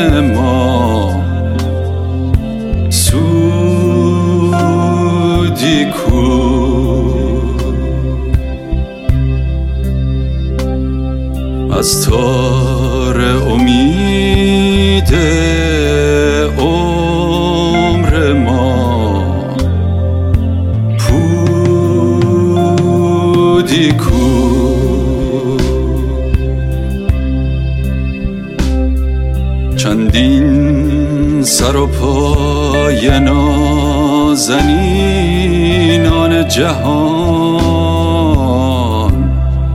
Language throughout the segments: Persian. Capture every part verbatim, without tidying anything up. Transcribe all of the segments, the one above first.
رفتن ما سودی کو؟ از تار امید عمر ما پودی کو؟ چندین سر و پای نازنینان جهان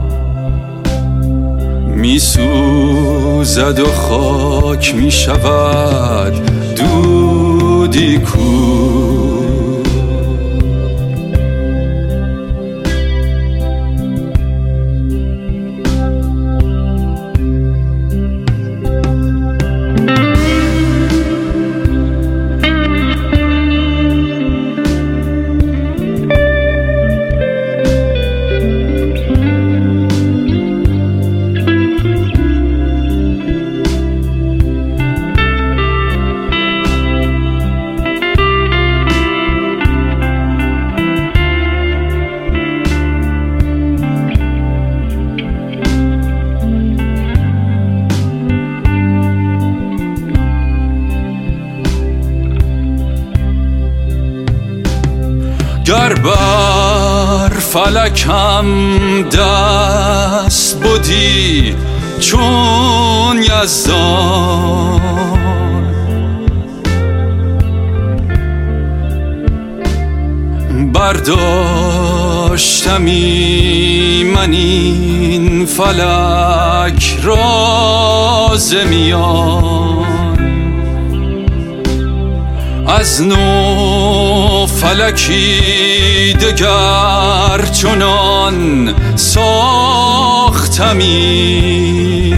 می سوزد و خاک می شود دودی کو؟ گر بر فلکم دست بودی چون یزدان، برداشتمی من این فلک راز میان، از نو فلکی دگر چنان ساختمی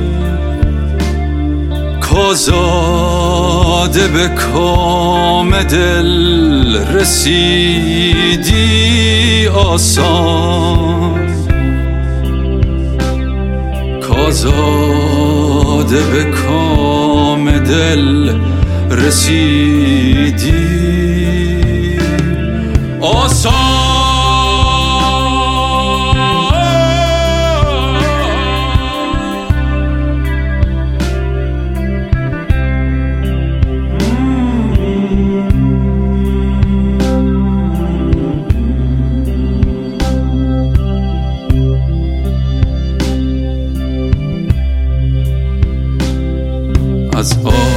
کازاده به کام دل رسیدی آسان، کازاده به کام دل رسیدی آسان. از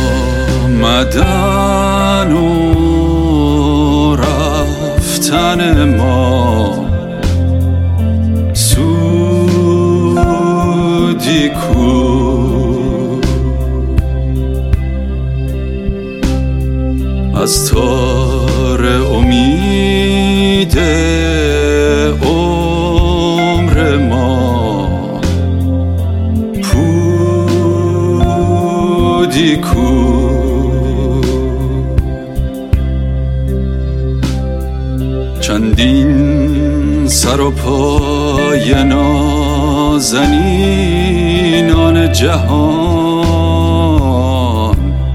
آمدن و رفتن ما سودی کو؟ از تار امید عمر ما پودی کو؟ چندین سر و پای نازنینان جهان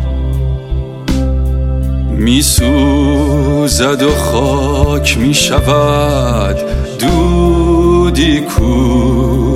می سوزد و خاک می شود دودی کو؟